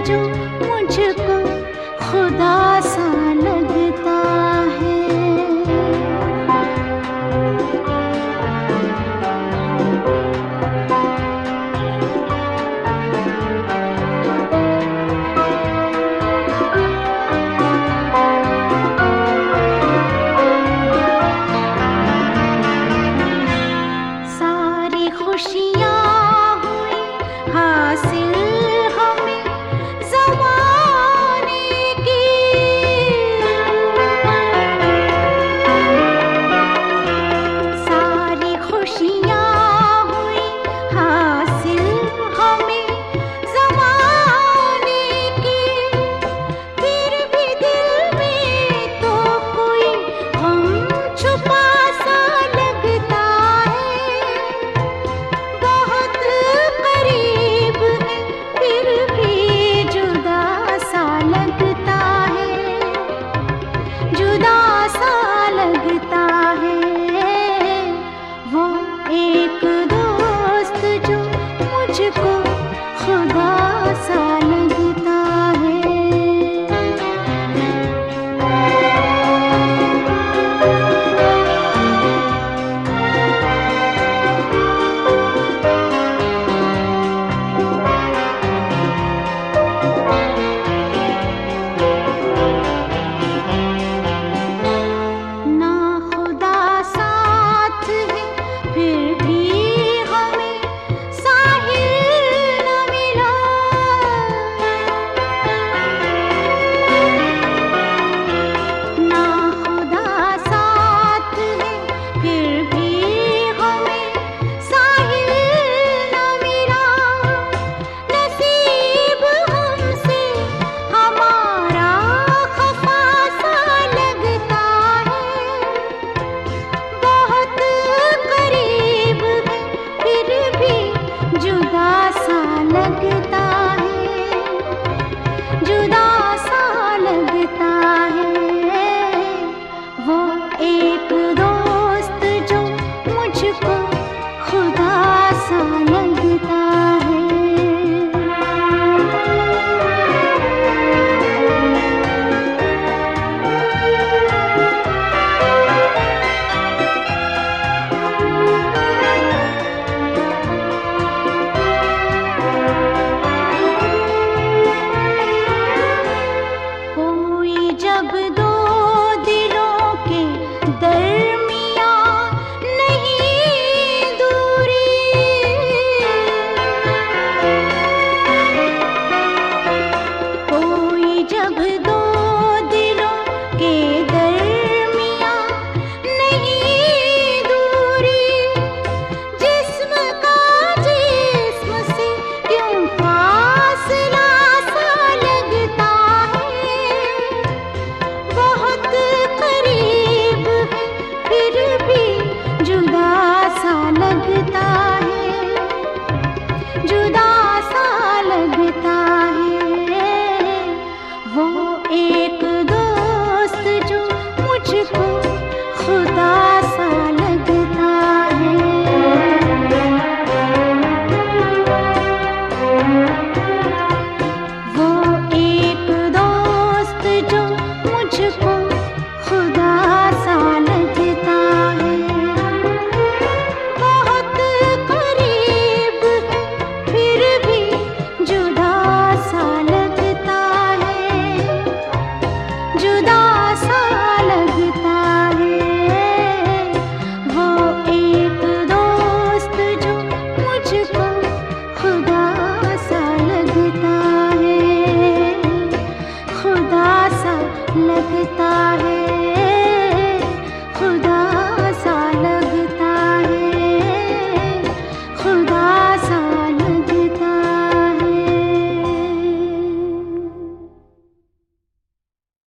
जो मुझको खुदा सा लगता है। सारी खुशियाँ हुई हासिल हमें ज़माने की, सारी खुशियाँ हुई हासिल हमें ज़माने की। फिर भी दिल में तो कोई गम छुपा सा लगता है। बहुत करीब है फिर भी जुदा सा लगता है, जुदा सा लगता है। वो एक दोस्त जो मुझको खुदा सा लगता है। ना खुदा साथ है फिर भी हमें साहिल न मिला। ना खुदा साथ है फिर भी हमें साहिल न मिला। नसीब हमसे हमारा खफा सा लगता है। बहुत करीब है फिर भी जुदा सा लगता है, जुदा सा लगता है। वो एक दोस्त जो मुझको खुदा सा लगता है। कोई जब दो दिलों के दरमियां नहीं दूरी, कोई जब दो दिलों के दरमियां नहीं दूरी। जिस्म का जिस्म से क्यों फासला सा लगता है। बहुत करीब है फिर भी जुदा सा लगता है, जुदा सा लगता है। वो एक दोस्त जो मुझको खुदा सा लगता है। वो एक दोस्त जो मुझको खुदा सा लगता है। बहुत करीब है फिर भी जुदा सा लगता है, जुदा सा लगता है। वो एक दोस्त जो मुझको खुदा सा लगता है, खुदा सा लगता है।